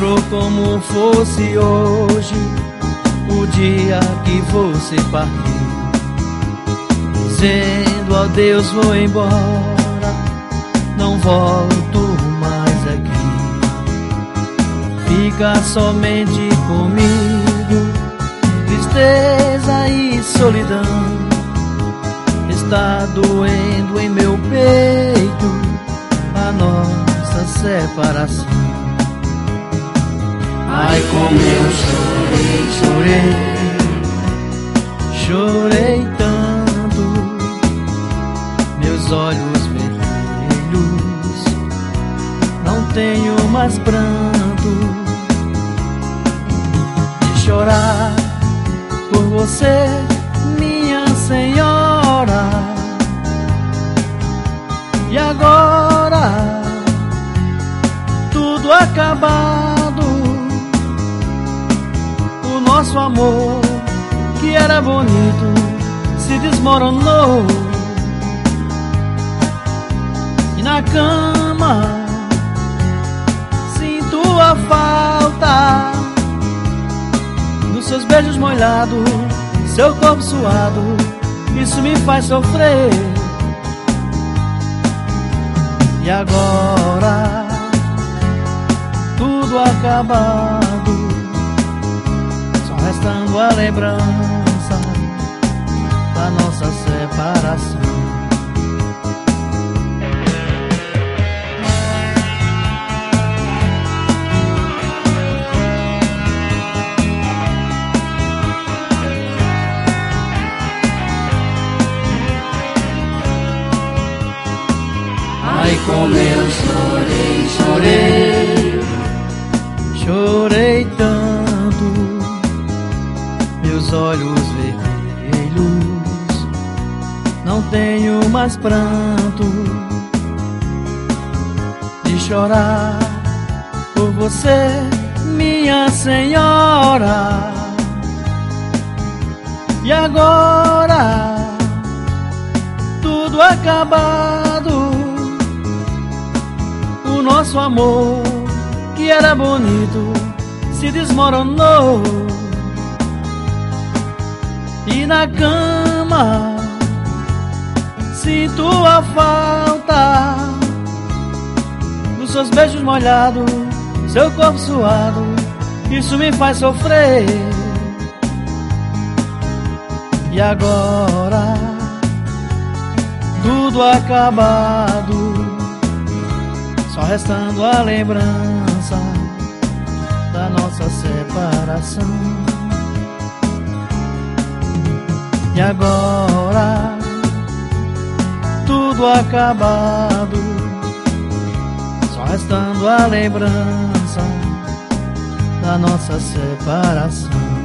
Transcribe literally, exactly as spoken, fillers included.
lembro como fosse hoje o dia que você partiu, dizendo ó Deus, vou embora, não volto mais aqui. Fica somente comigo, tristeza e solidão. Está doendo em meu peito a nossa separação. Ai, como eu chorei, chorei, chorei tanto, meus olhos vermelhos, não tenho mais pranto de chorar por você, minha senhora. E agora tudo acabado, o nosso amor que era bonito se desmoronou. E na cama sinto a falta dos seus beijos molhados, seu corpo suado, isso me faz sofrer. E agora tudo acabado, só restando a lembrança da nossa separação. Ai, como eu chorei, chorei, chorei tanto, meus olhos vermelhos, não tenho mais pranto de chorar por você, minha senhora. E agora tudo acabado, o nosso amor que era bonito se desmoronou. E na cama sinto a falta dos seus beijos molhados, seu corpo suado, isso me faz sofrer. E agora tudo acabado, só restando a lembrança da nossa separação. E agora tudo acabado, só restando a lembrança da nossa separação.